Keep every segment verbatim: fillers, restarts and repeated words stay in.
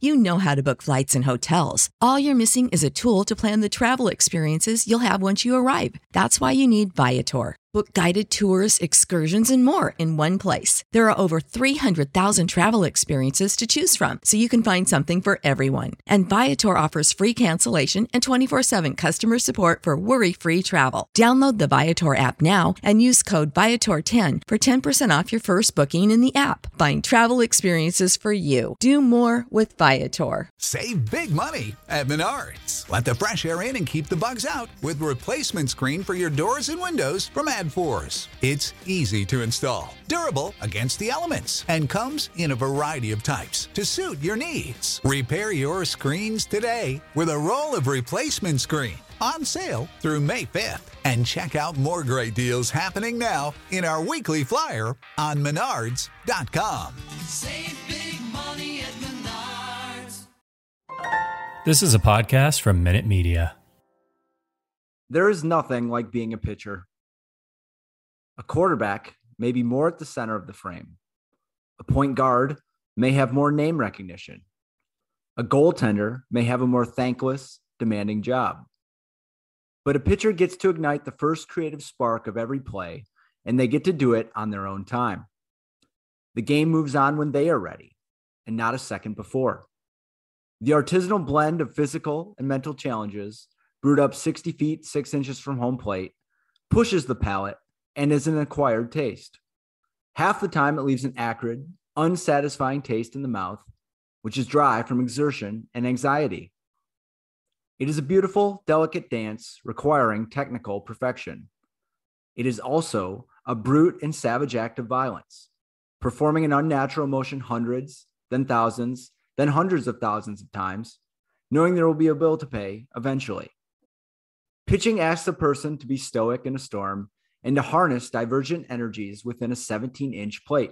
You know how to book flights and hotels. All you're missing is a tool to plan the travel experiences you'll have once you arrive. That's why you need Viator. Book guided tours, excursions, and more in one place. There are over three hundred thousand travel experiences to choose from, so you can find something for everyone. And Viator offers free cancellation and twenty-four seven customer support for worry-free travel. Download the Viator app now and use code Viator ten for ten percent off your first booking in the app. Find travel experiences for you. Do more with Viator. Save big money at Menards. Let the fresh air in and keep the bugs out with replacement screen for your doors and windows from AdForce. It's easy to install, durable against the elements, and comes in a variety of types to suit your needs. Repair your screens today with a roll of replacement screen on sale through May fifth. And check out more great deals happening now in our weekly flyer on menards dot com. Save big money at Menards. This is a podcast from Minute Media. There is nothing like being a pitcher. A quarterback may be more at the center of the frame. A point guard may have more name recognition. A goaltender may have a more thankless, demanding job. But a pitcher gets to ignite the first creative spark of every play, and they get to do it on their own time. The game moves on when they are ready, and not a second before. The artisanal blend of physical and mental challenges, brewed up sixty feet, six inches from home plate, pushes the palate and is an acquired taste. Half the time it leaves an acrid, unsatisfying taste in the mouth, which is dry from exertion and anxiety. It is a beautiful, delicate dance requiring technical perfection. It is also a brute and savage act of violence, performing an unnatural motion hundreds, then thousands, then hundreds of thousands of times, knowing there will be a bill to pay eventually. Pitching asks a person to be stoic in a storm and to harness divergent energies within a seventeen-inch plate.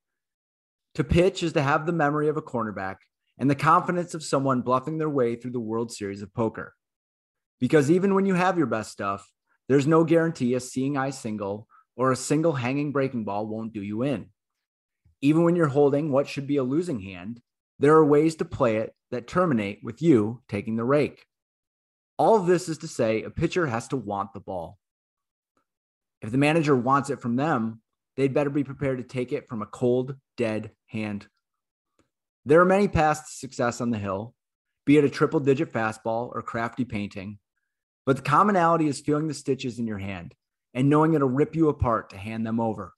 To pitch is to have the memory of a cornerback and the confidence of someone bluffing their way through the World Series of Poker. Because even when you have your best stuff, there's no guarantee a seeing-eye single or a single hanging breaking ball won't do you in. Even when you're holding what should be a losing hand, there are ways to play it that terminate with you taking the rake. All of this is to say a pitcher has to want the ball. If the manager wants it from them, they'd better be prepared to take it from a cold, dead hand. There are many paths to success on the hill, be it a triple-digit fastball or crafty painting, but the commonality is feeling the stitches in your hand and knowing it'll rip you apart to hand them over.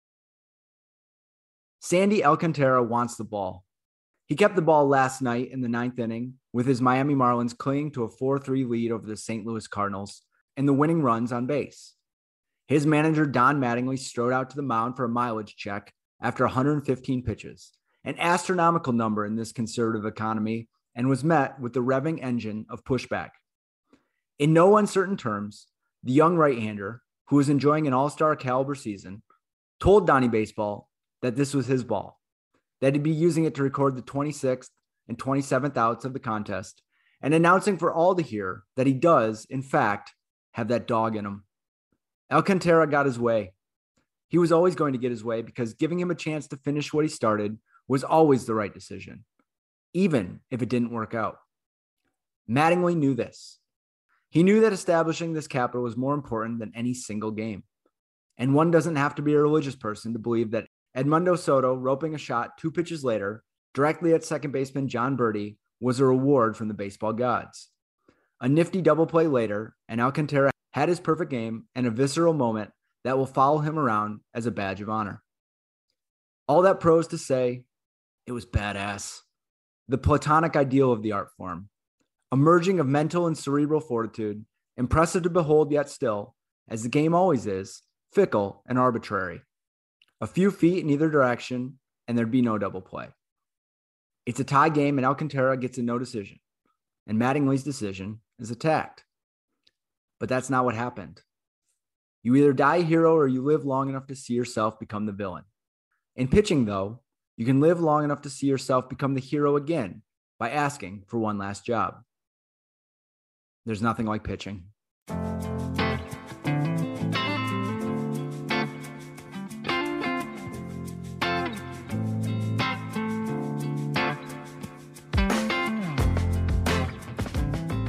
Sandy Alcantara wants the ball. He kept the ball last night in the ninth inning with his Miami Marlins clinging to a four three lead over the Saint Louis Cardinals and the winning runs on base. His manager, Don Mattingly, strode out to the mound for a mileage check after one hundred fifteen pitches, an astronomical number in this conservative economy, and was met with the revving engine of pushback. In no uncertain terms, the young right-hander, who was enjoying an all-star caliber season, told Donnie Baseball that this was his ball, that he'd be using it to record the twenty-sixth and twenty-seventh outs of the contest, and announcing for all to hear that he does, in fact, have that dog in him. Alcantara got his way. He was always going to get his way because giving him a chance to finish what he started was always the right decision, even if it didn't work out. Mattingly knew this. He knew that establishing this capital was more important than any single game. And one doesn't have to be a religious person to believe that Edmundo Soto roping a shot two pitches later directly at second baseman John Birdie was a reward from the baseball gods. A nifty double play later, and Alcantara had his perfect game and a visceral moment that will follow him around as a badge of honor. All that prose to say, it was badass. The platonic ideal of the art form, a merging of mental and cerebral fortitude, impressive to behold yet still, as the game always is, fickle and arbitrary. A few feet in either direction, and there'd be no double play. It's a tie game, and Alcantara gets a no decision, and Mattingly's decision is attacked. But that's not what happened. You either die a hero or you live long enough to see yourself become the villain. In pitching, though, you can live long enough to see yourself become the hero again by asking for one last job. There's nothing like pitching.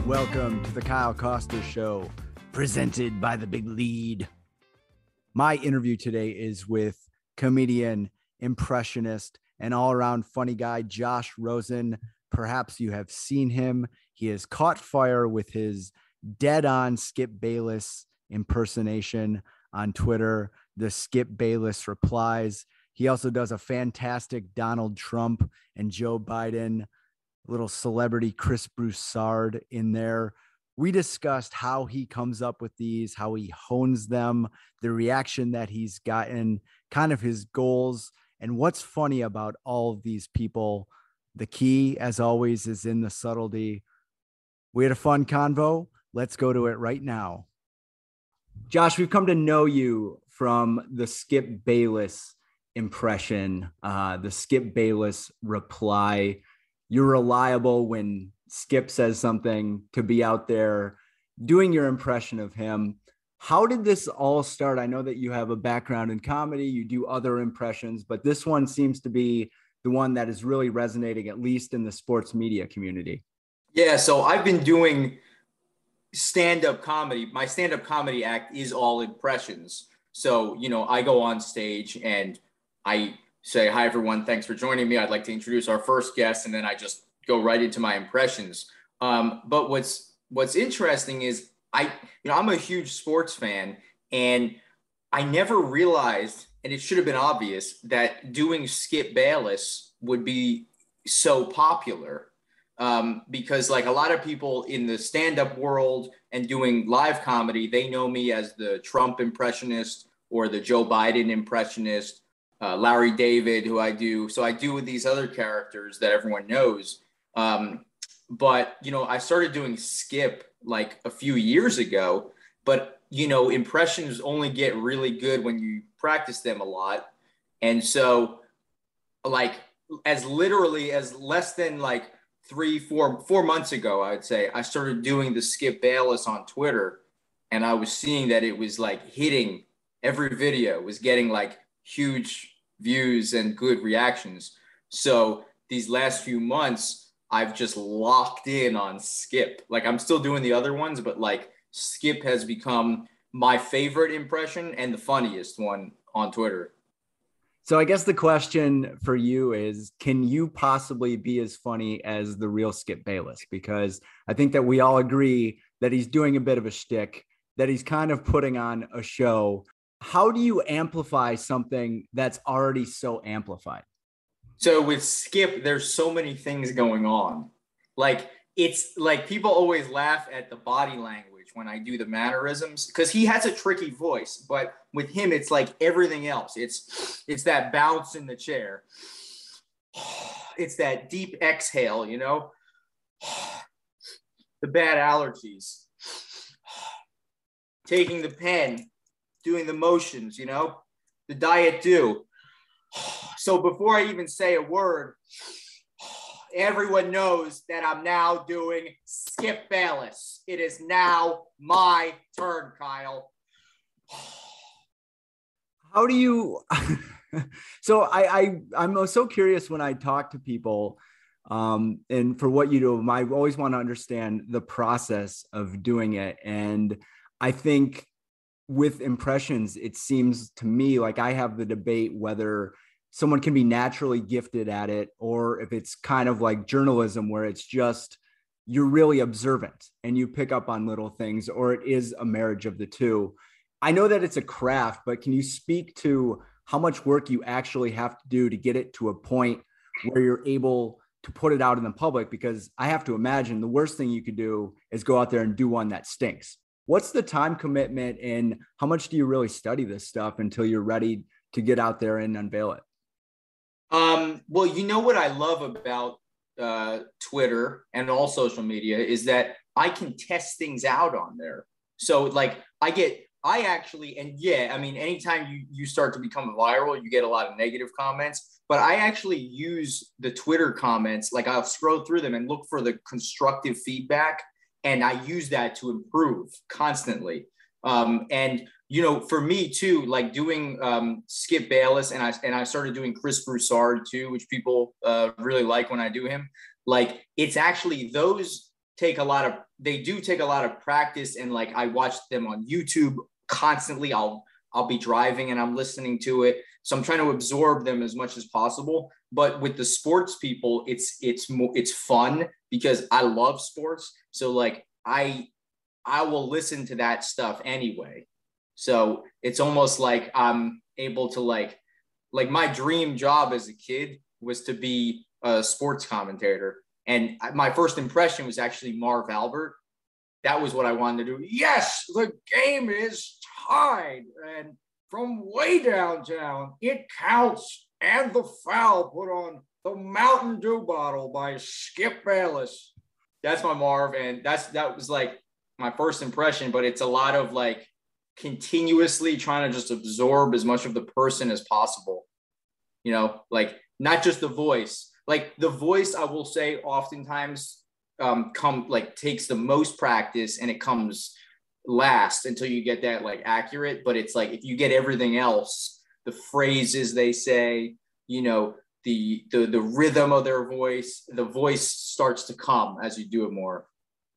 Welcome to the Kyle Koster Show, presented by The Big Lead. My interview today is with comedian, impressionist, and all-around funny guy, Josh Rosen. Perhaps you have seen him. He has caught fire with his dead-on Skip Bayless impersonation on Twitter, the Skip Bayless replies. He also does a fantastic Donald Trump and Joe Biden, little celebrity Chris Broussard in there. We discussed how he comes up with these, how he hones them, the reaction that he's gotten, kind of his goals, and what's funny about all of these people. The key, as always, is in the subtlety. We had a fun convo. Let's go to it right now. Josh, we've come to know you from the Skip Bayless impression, uh, the Skip Bayless reply. You're reliable when Skip says something to be out there doing your impression of him. How did this all start? I know that you have a background in comedy, you do other impressions, but this one seems to be the one that is really resonating, at least in the sports media community. Yeah, so I've been doing stand-up comedy. My stand-up comedy act is all impressions. So, you know, I go on stage and I say, hi, everyone. Thanks for joining me. I'd like to introduce our first guest. And then I just go right into my impressions. Um, but what's what's interesting is I, you know, I'm a huge sports fan, and I never realized, and it should have been obvious, that doing Skip Bayless would be so popular. Um, because like a lot of people in the stand-up world and doing live comedy, they know me as the Trump impressionist or the Joe Biden impressionist. Uh, Larry David, who I do. So I do with these other characters that everyone knows. Um, but, you know, I started doing Skip like a few years ago, but, you know, impressions only get really good when you practice them a lot. And so like as literally as less than like three, four, four months ago, I would say, I started doing the Skip Bayless on Twitter, and I was seeing that it was like hitting every video was getting like huge views and good reactions. So these last few months, I've just locked in on Skip. Like I'm still doing the other ones, but like Skip has become my favorite impression and the funniest one on Twitter. So I guess the question for you is, can you possibly be as funny as the real Skip Bayless? Because I think that we all agree that he's doing a bit of a shtick, that he's kind of putting on a show. How do you amplify something that's already so amplified? So with Skip, there's so many things going on. Like it's like people always laugh at the body language when I do the mannerisms because he has a tricky voice, but with him, it's like everything else. It's it's that bounce in the chair. It's that deep exhale, you know, the bad allergies, taking the pen, doing the motions, you know, the diet do. So before I even say a word, everyone knows that I'm now doing Skip Bayless. It is now my turn, Kyle. How do you, so I, I, I'm so curious when I talk to people um, and for what you do, I always want to understand the process of doing it. And I think with impressions, it seems to me like I have the debate whether someone can be naturally gifted at it or if it's kind of like journalism where it's just you're really observant and you pick up on little things, or it is a marriage of the two. I know that it's a craft, but can you speak to how much work you actually have to do to get it to a point where you're able to put it out in the public? Because I have to imagine the worst thing you could do is go out there and do one that stinks. What's the time commitment and how much do you really study this stuff until you're ready to get out there and unveil it? Um, well, you know what I love about uh, Twitter and all social media is that I can test things out on there. So like I get, I actually, and yeah, I mean, anytime you, you start to become viral, you get a lot of negative comments, but I actually use the Twitter comments. Like I'll scroll through them and look for the constructive feedback. And I use that to improve constantly. Um, and, you know, for me too, like doing um, Skip Bayless, and I and I started doing Chris Broussard too, which people uh, really like when I do him. Like it's actually those take a lot of, they do take a lot of practice, and like I watch them on YouTube constantly. I'll, I'll be driving and I'm listening to it. So I'm trying to absorb them as much as possible. But with the sports people, it's, it's more, it's fun because I love sports. So like I, I will listen to that stuff anyway. So it's almost like I'm able to like, like my dream job as a kid was to be a sports commentator. And my first impression was actually Marv Albert. That was what I wanted to do. Yes, the game is tied. And from way downtown, it counts. And the foul put on the Mountain Dew bottle by Skip Bayless. That's my Marv. And that's, that was like my first impression, but it's a lot of like continuously trying to just absorb as much of the person as possible. You know, like not just the voice, like the voice, I will say oftentimes um, come like takes the most practice and it comes last until you get that like accurate. But it's like, if you get everything else, the phrases they say, you know, the, the, the rhythm of their voice, the voice starts to come as you do it more.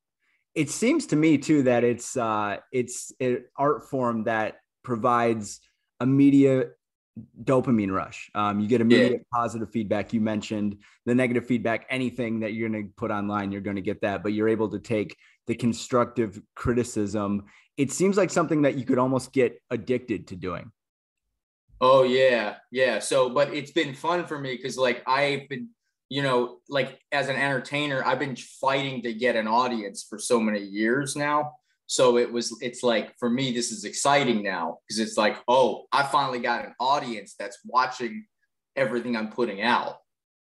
It seems to me too that it's uh, it's an art form that provides immediate dopamine rush. Um, you get immediate yeah. positive feedback. You mentioned the negative feedback. Anything that you're going to put online, you're going to get that. But you're able to take the constructive criticism. It seems like something that you could almost get addicted to doing. Oh yeah, yeah. So, but it's been fun for me because like I've been, you know, like as an entertainer, I've been fighting to get an audience for so many years now. So it was, it's like, for me, this is exciting now because it's like, oh, I finally got an audience that's watching everything I'm putting out.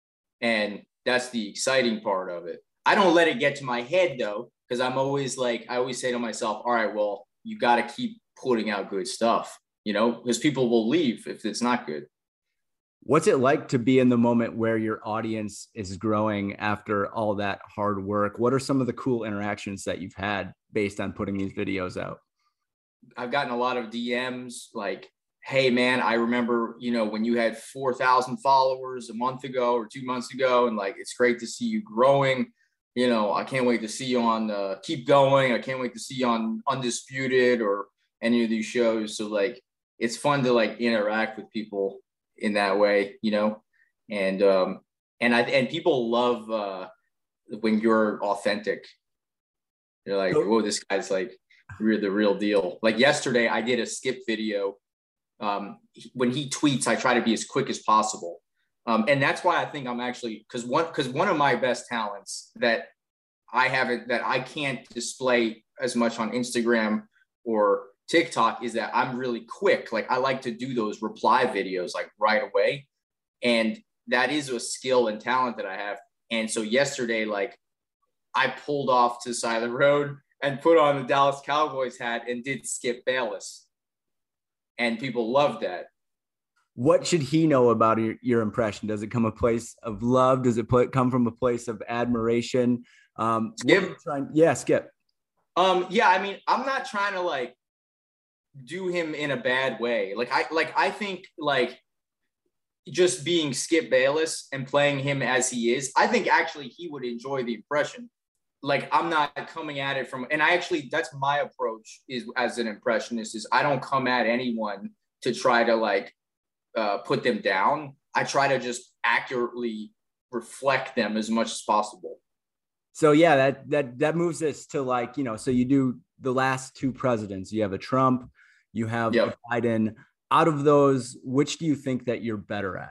And that's the exciting part of it. I don't let it get to my head though, because I'm always like, I always say to myself, all right, well, you got to keep putting out good stuff, you know, because people will leave if it's not good. What's it like to be in the moment where your audience is growing after all that hard work? What are some of the cool interactions that you've had based on putting these videos out? I've gotten a lot of D Ms like, hey man, I remember, you know, when you had four thousand followers a month ago or two months ago, and like, it's great to see you growing. You know, I can't wait to see you on uh, Keep Going. I can't wait to see you on Undisputed or any of these shows. So like, it's fun to like interact with people in that way, you know, and, um, and I, and people love, uh, when you're authentic. They're like, whoa, this guy's like, we're the real deal. Like yesterday I did a Skip video. Um, when he tweets, I try to be as quick as possible. Um, and that's why I think I'm actually, cause one, cause one of my best talents that I haven't, that I can't display as much on Instagram or TikTok is that I'm really quick. Like I like to do those reply videos like right away. And that is a skill and talent that I have. And so yesterday, like I pulled off to the side of the road and put on the Dallas Cowboys hat and did Skip Bayless. And people loved that. What should he know about your, your impression? Does it come a place of love? Does it put, come from a place of admiration? Um, Skip? Trying, yeah, Skip. Um, yeah, I mean, I'm not trying to like do him in a bad way. Like I like I think like just being Skip Bayless and playing him as he is, I think actually he would enjoy the impression. Like I'm not coming at it from, and I actually, that's my approach is as an impressionist is I don't come at anyone to try to like uh, put them down. I try to just accurately reflect them as much as possible. So yeah, that, that, that moves us to like, you know, so you do the last two presidents, you have a Trump, you have yep. a Biden. Out of those, which do you think that you're better at?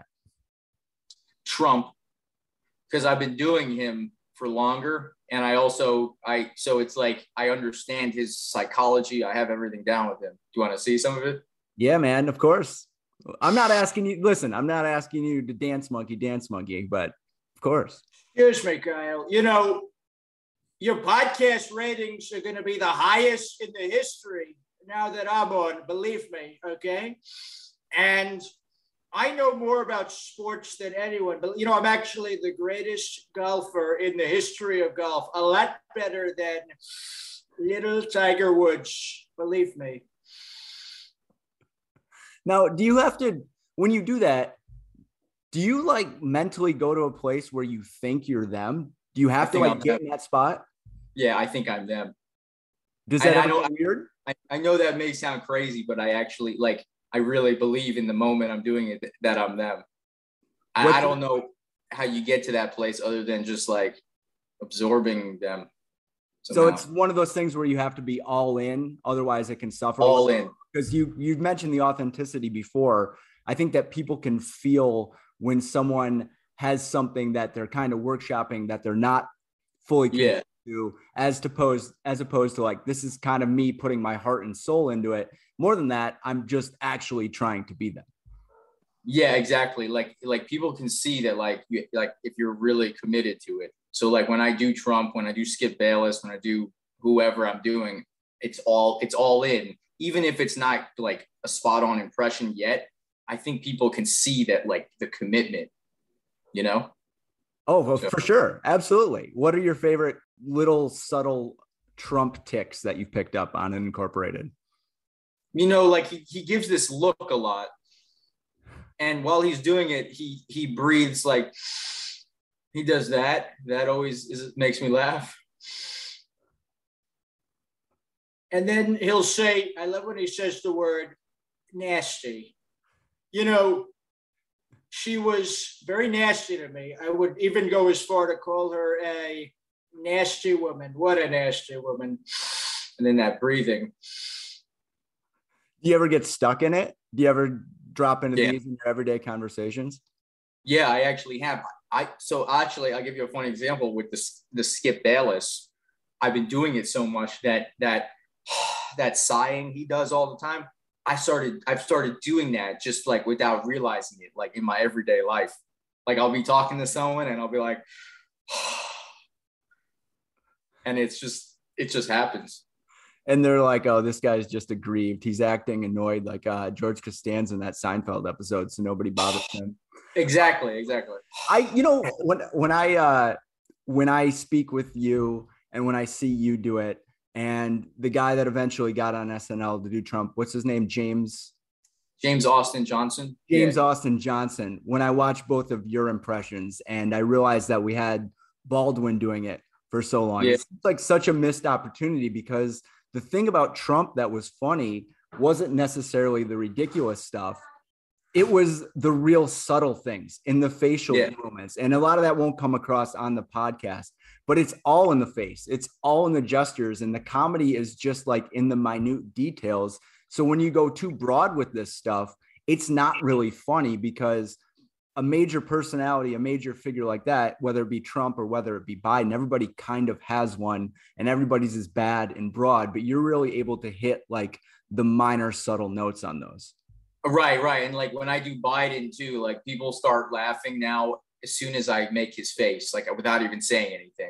Trump, because I've been doing him for longer. And I also, I, so it's like, I understand his psychology. I have everything down with him. Do you want to see some of it? Yeah, man, of course. I'm not asking you, listen, I'm not asking you to dance monkey, dance monkey, but of course. Excuse me, Kyle. You know, your podcast ratings are going to be the highest in the history now that I'm on, believe me, okay? And I know more about sports than anyone, but you know, I'm actually the greatest golfer in the history of golf, a lot better than little Tiger Woods, believe me. Now, do you have to, when you do that, do you like mentally go to a place where you think you're them? Do you have to like get in that spot? yeah, I think I'm them. Does that I, I ever know get weird? I, I know that may sound crazy, but I actually like I really believe in the moment I'm doing it that I'm them. I, I don't know how you get to that place other than just like absorbing them. So somehow. it's one of those things where you have to be all in, otherwise it can suffer. All in. Because you you've mentioned the authenticity before. I think that people can feel when someone has something that they're kind of workshopping that they're not fully committed Yeah. to, as opposed as opposed to like, this is kind of me putting my heart and soul into it. More than that, I'm just actually trying to be them. Yeah, exactly. Like like people can see that like you, like if you're really committed to it. So like when I do Trump, when I do Skip Bayless, when I do whoever I'm doing, it's all it's all in. Even if it's not like a spot on impression yet, I think people can see that like the commitment, you know? Oh, well, for sure. Absolutely. What are your favorite little subtle Trump ticks that you've picked up on Incorporated? You know, like he, he gives this look a lot. And while he's doing it, he he breathes like he does that. That always is, makes me laugh. And then he'll say, I love when he says the word nasty. You know, she was very nasty to me. I would even go as far to call her a nasty woman. What a nasty woman. And then that breathing. Do you ever get stuck in it? Do you ever drop into Yeah. these in your everyday conversations? Yeah, I actually have. I so actually I'll give you a funny example with the the Skip Bayless. I've been doing it so much that that that sighing he does all the time. I started I've started doing that just like without realizing it, like in my everyday life. Like I'll be talking to someone and I'll be like, and it's just it just happens. And they're like, oh, this guy's just aggrieved. He's acting annoyed like uh, George Costanza in that Seinfeld episode, so nobody bothers him. Exactly, exactly. I, you know, when when I uh, when I speak with you and when I see you do it, and the guy that eventually got on S N L to do Trump, what's his name? James James Austin Johnson. James Yeah. Austin Johnson. When I watch both of your impressions, and I realized that we had Baldwin doing it for so long, Yeah. it's like such a missed opportunity, because the thing about Trump that was funny wasn't necessarily the ridiculous stuff. It was the real subtle things in the facial Yeah. movements. And a lot of that won't come across on the podcast, but it's all in the face. It's all in the gestures. And the comedy is just like in the minute details. So when you go too broad with this stuff, it's not really funny, because a major personality, a major figure like that, whether it be Trump or whether it be Biden, everybody kind of has one, and everybody's is bad and broad, but you're really able to hit like the minor subtle notes on those. Right, right. And like when I do Biden too, like people start laughing now as soon as I make his face, like without even saying anything.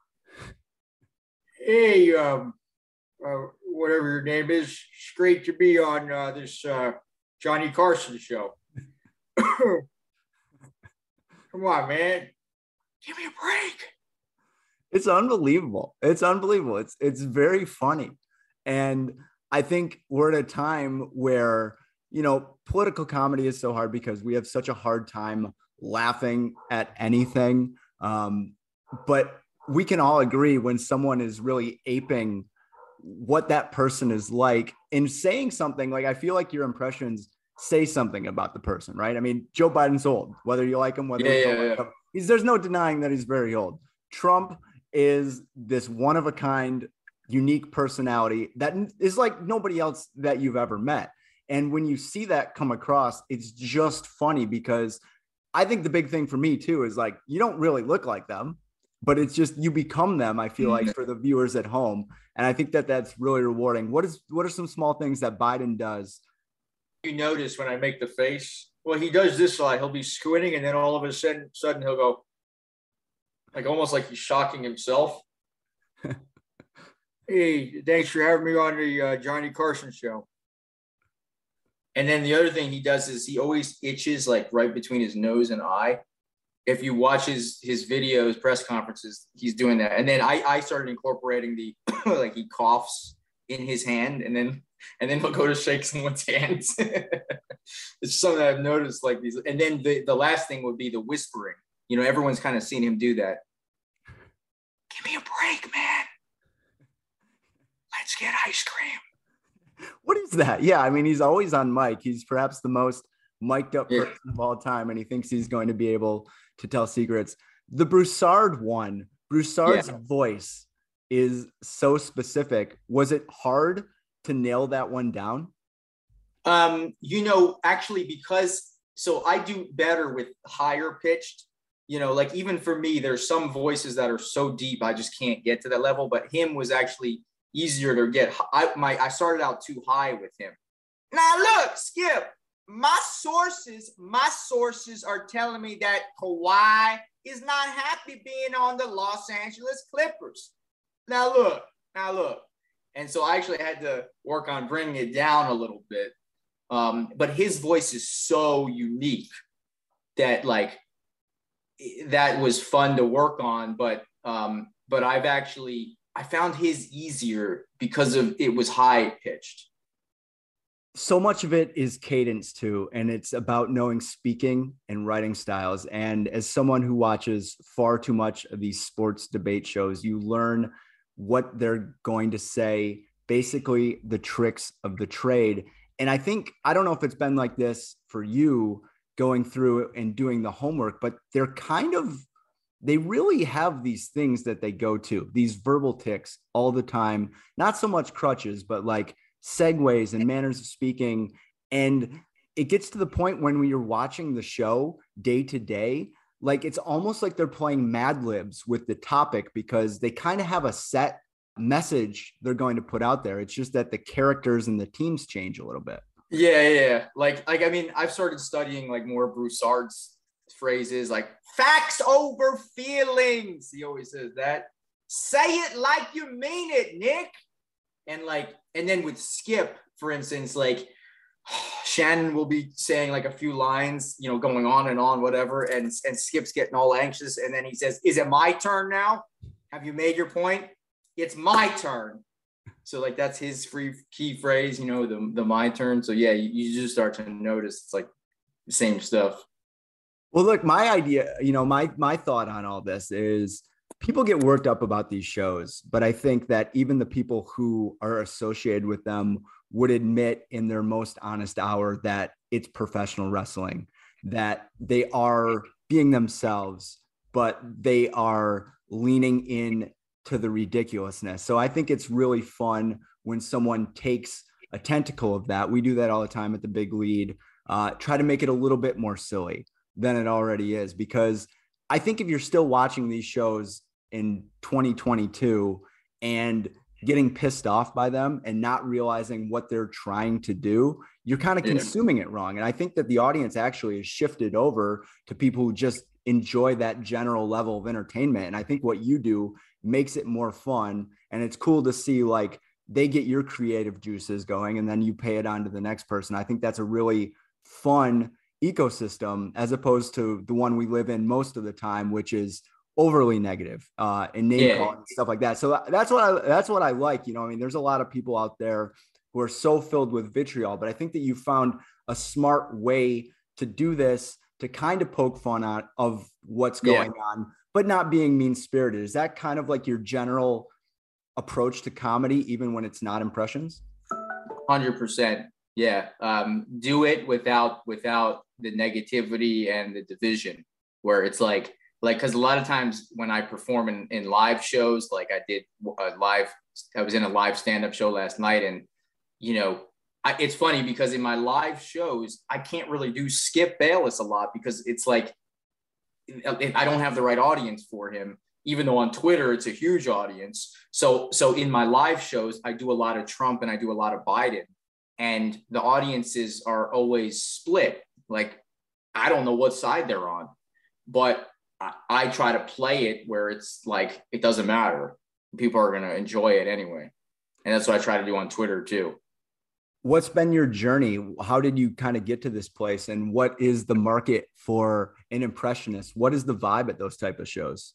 Hey, um, uh, whatever your name is, it's great to be on uh, this uh, Johnny Carson show. Come on, man. Give me a break. It's unbelievable. It's unbelievable. It's it's very funny. And I think we're at a time where, you know, political comedy is so hard because we have such a hard time laughing at anything. Um, but we can all agree when someone is really aping what that person is like and saying something like, I feel like your impressions say something about the person, right? I mean, Joe Biden's old, whether you like him, whether Yeah, you don't yeah, like yeah. him. He's, there's no denying that he's very old. Trump is this one of a kind, unique personality that is like nobody else that you've ever met. And when you see that come across, it's just funny, because I think the big thing for me too is like, you don't really look like them, but it's just, you become them, I feel like, for the viewers at home. And I think that that's really rewarding. What is, what are some small things that Biden does? You notice when I make the face, well, he does this a lot. He'll be squinting, and then all of a sudden, sudden he'll go, Like almost like he's shocking himself. hey, thanks for having me on the uh, Johnny Carson show. And then the other thing he does is he always itches like right between his nose and eye. If you watch his his videos, press conferences, he's doing that. And then I, I started incorporating the like he coughs in his hand, and then and then he'll go to shake someone's hands. It's something I've noticed, like these. And then the, the last thing would be the whispering. You know, everyone's kind of seen him do that. Give me a break, man. ice cream. What is that? Yeah, I mean, he's always on mic. He's perhaps the most mic'd up Yeah. person of all time, and he thinks he's going to be able to tell secrets. The Broussard one, Broussard's Yeah. voice is so specific. Was it hard to nail that one down? Um, you know, actually, because so I do better with higher pitched, you know, like even for me, there's some voices that are so deep, I just can't get to that level. But him was actually easier to get. I my I started out too high with him. Now look, Skip, my sources, my sources are telling me that Kawhi is not happy being on the Los Angeles Clippers. Now look, now look. And so I actually had to work on bringing it down a little bit. Um, but his voice is so unique that like that was fun to work on. But um, but I've actually I found his easier because of it was high pitched. So much of it is cadence too, and it's about knowing speaking and writing styles. And as someone who watches far too much of these sports debate shows, you learn what they're going to say, basically the tricks of the trade. And I think, I don't know if it's been like this for you going through and doing the homework, but they're kind of, they really have these things that they go to, these verbal tics all the time, not so much crutches, but like segues and manners of speaking. And it gets to the point when you're watching the show day to day, like it's almost like they're playing Mad Libs with the topic because they kind of have a set message they're going to put out there. It's just that the characters and the teams change a little bit. Yeah, yeah, yeah. Like, like I mean, I've started studying like more Broussard's phrases, like facts over feelings. He always says that. Say it like you mean it, Nick. And like, and then with Skip, for instance, like Shannon will be saying like a few lines, you know, going on and on, whatever. And, and Skip's getting all anxious. And then he says, is it my turn now? Have you made your point? It's my turn. So like, that's his free key phrase, you know, the, the my turn. So yeah, you, you just start to notice it's like the same stuff. Well, look, my idea, you know, my, my thought on all this is people get worked up about these shows, but I think that even the people who are associated with them would admit in their most honest hour that it's professional wrestling, that they are being themselves, but they are leaning in to the ridiculousness. So I think it's really fun when someone takes a tentacle of that. We do that all the time at the Big Lead, uh, try to make it a little bit more silly than it already is, because I think if you're still watching these shows in twenty twenty-two and getting pissed off by them and not realizing what they're trying to do, you're kind of Yeah. consuming it wrong. And I think that the audience actually has shifted over to people who just enjoy that general level of entertainment. And I think what you do makes it more fun. And it's cool to see like they get your creative juices going and then you pay it on to the next person. I think that's a really fun ecosystem as opposed to the one we live in most of the time, which is overly negative uh, and name Yeah. calling and stuff like that. So that's what I, that's what I like. You know, I mean, there's a lot of people out there who are so filled with vitriol, but I think that you found a smart way to do this, to kind of poke fun out of what's going Yeah. on, but not being mean spirited. Is that kind of like your general approach to comedy, even when it's not impressions? one hundred percent. Yeah. Um, do it without, without the negativity and the division, where it's like, like, because a lot of times when I perform in, in live shows, like I did a live, I was in a live stand-up show last night, and, you know, I, it's funny because in my live shows, I can't really do Skip Bayless a lot because it's like, I don't have the right audience for him, even though on Twitter, it's a huge audience. So, so in my live shows, I do a lot of Trump and I do a lot of Biden, and the audiences are always split. Like, I don't know what side they're on, but I, I try to play it where it's like, it doesn't matter. People are going to enjoy it anyway. And that's what I try to do on Twitter too. What's been your journey? How did you kind of get to this place? And what is the market for an impressionist? What is the vibe at those type of shows?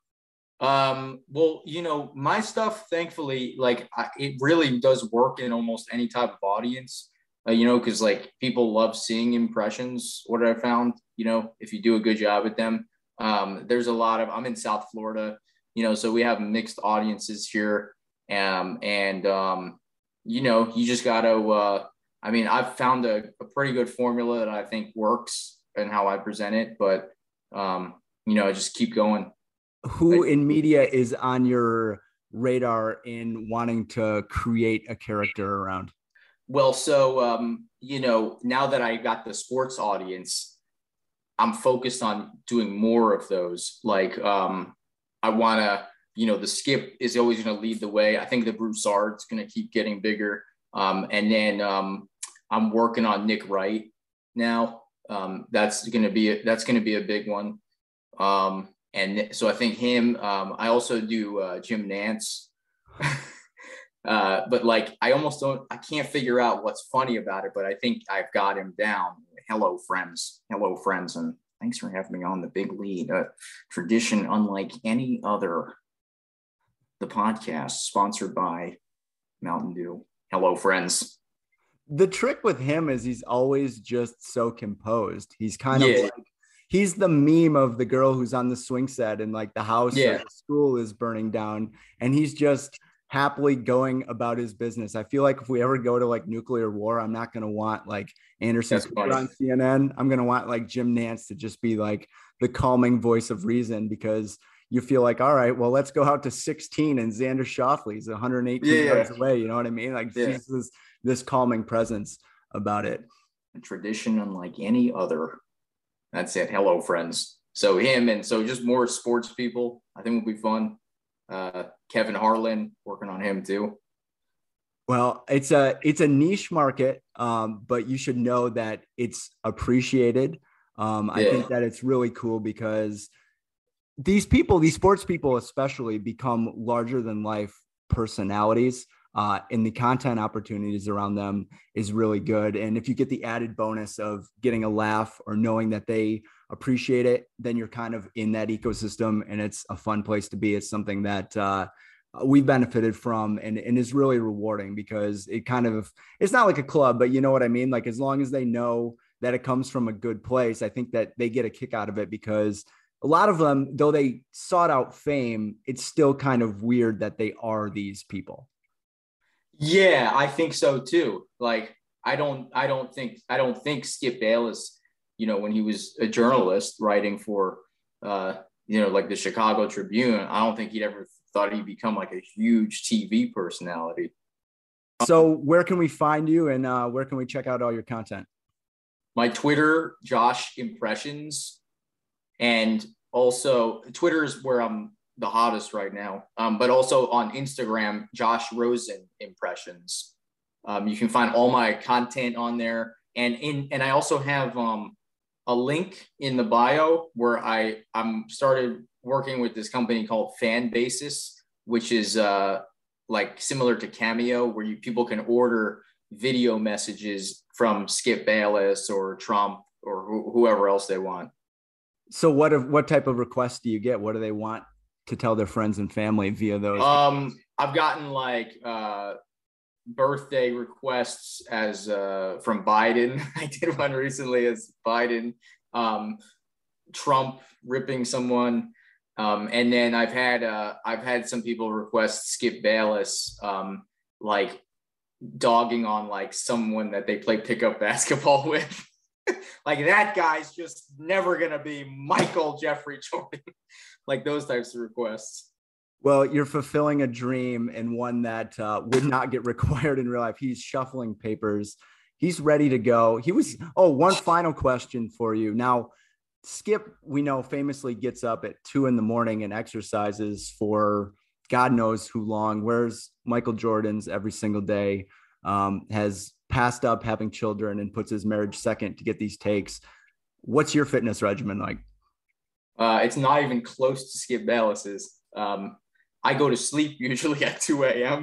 Um, well, you know, my stuff, thankfully, like I, it really does work in almost any type of audience, uh, you know, cause like people love seeing impressions. What I found, you know, if you do a good job at them, um, there's a lot of, I'm in South Florida, you know, so we have mixed audiences here. Um, and, um, you know, you just got to, uh, I mean, I've found a, a pretty good formula that I think works and how I present it, but, um, you know, just keep going. Who in media is on your radar in wanting to create a character around? Well, so, um, you know, now that I got the sports audience, I'm focused on doing more of those. Like, um, I want to, you know, the Skip is always going to lead the way. I think the Broussard's going to keep getting bigger. Um, and then um, I'm working on Nick Wright now. Um, that's going to be, a, that's going to be a big one. Um, and so I think him, um, I also do uh, Jim Nance. uh, but like, I almost don't, I can't figure out what's funny about it, but I think I've got him down. Hello, friends. Hello, friends. And thanks for having me on The Big Lead, a tradition unlike any other. The podcast sponsored by Mountain Dew. Hello, friends. The trick with him is he's always just so composed. He's kind Yeah. of like, he's the meme of the girl who's on the swing set and like the house Yeah. or the school is burning down. And he's just happily going about his business. I feel like if we ever go to like nuclear war, I'm not going to want like Anderson That's Cooper funny. on C N N. I'm going to want like Jim Nance to just be like the calming voice of reason, because you feel like, all right, well, let's go out to sixteen and Xander Schauffele's one hundred eighteen Yeah. yards away. You know what I mean? Like Yeah. this, this, this calming presence about it. A tradition unlike any other. That's it. Hello, friends. So him and so just more sports people, I think will be fun. Uh, Kevin Harlan, working on him too. Well, it's a it's a niche market, um, but you should know that it's appreciated. Um, I Yeah. think that it's really cool because these people, these sports people especially, become larger than life personalities, uh, and the content opportunities around them is really good. And if you get the added bonus of getting a laugh or knowing that they appreciate it, then you're kind of in that ecosystem, and it's a fun place to be. It's something that uh, we've benefited from, and, and is really rewarding because it kind of, it's not like a club, but you know what I mean? Like, as long as they know that it comes from a good place, I think that they get a kick out of it, because a lot of them, though they sought out fame, it's still kind of weird that they are these people. Yeah, I think so too. Like, I don't, I don't think, I don't think Skip Bayless, you know, when he was a journalist writing for, uh, you know, like the Chicago Tribune, I don't think he'd ever thought he'd become like a huge T V personality. So where can we find you, and uh, where can we check out all your content? My Twitter, Josh Impressions. And also Twitter is where I'm the hottest right now. Um, but also on Instagram, Josh Rosen Impressions. Um, you can find all my content on there. And in, and I also have um, a link in the bio where I, I'm started working with this company called Fan Basis, which is uh, like similar to Cameo, where you, people can order video messages from Skip Bayless or Trump or wh- whoever else they want. So what if, what type of requests do you get? What do they want to tell their friends and family via those? Um, I've gotten like uh, birthday requests as uh, from Biden. I did one recently as Biden, um, Trump ripping someone, um, and then I've had uh, I've had some people request Skip Bayless, um, like dogging on like someone that they play pickup basketball with. Like, that guy's just never going to be Michael Jeffrey Jordan. Like those types of requests. Well, you're fulfilling a dream, and one that uh, would not get required in real life. He's shuffling papers. He's ready to go. He was, oh, one final question for you. Now, Skip, we know, famously gets up at two in the morning and exercises for God knows who long. Whereas Michael Jordan's every single day, um, has passed up having children and puts his marriage second to get these takes. What's your fitness regimen like? Uh, it's not even close to Skip Bayless's. Um, I go to sleep usually at two a.m.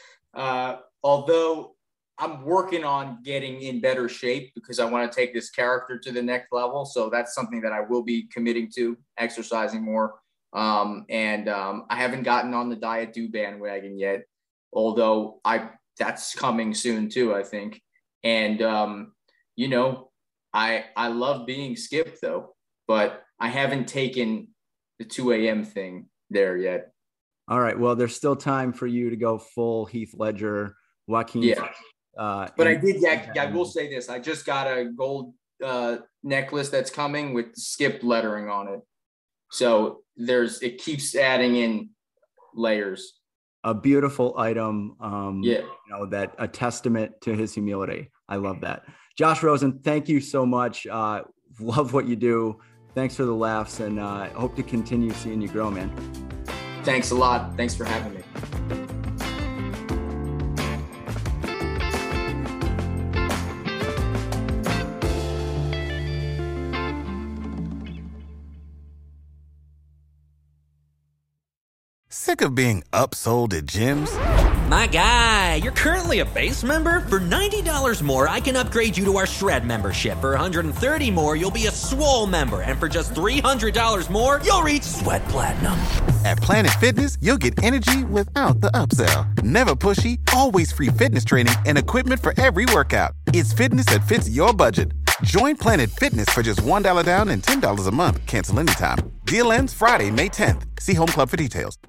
Uh, although I'm working on getting in better shape because I want to take this character to the next level. So that's something that I will be committing to, exercising more. Um, and um, I haven't gotten on the Diet Do bandwagon yet, although I that's coming soon too, I think. And, um, you know, I I love being Skip though, but I haven't taken the two a.m. thing there yet. All right. Well, there's still time for you to go full Heath Ledger Joaquin. Yeah. Uh, but I and- did, yeah, I will say this. I just got a gold uh, necklace that's coming with skip lettering on it. So there's, it keeps adding in layers. A beautiful item. Um, Yeah. You know, that a testament to his humility. I love that. Josh Rosen, thank you so much. Uh, love what you do. Thanks for the laughs, and uh, hope to continue seeing you grow, man. Thanks a lot. Thanks for having me. Sick of being upsold at gyms? My guy, you're currently a base member? For ninety dollars more, I can upgrade you to our Shred membership. For one hundred thirty dollars more, you'll be a Swole member. And for just three hundred dollars more, you'll reach Sweat Platinum. At Planet Fitness, you'll get energy without the upsell. Never pushy, always free fitness training and equipment for every workout. It's fitness that fits your budget. Join Planet Fitness for just one dollar down and ten dollars a month. Cancel anytime. Deal ends Friday, May tenth. See Home Club for details.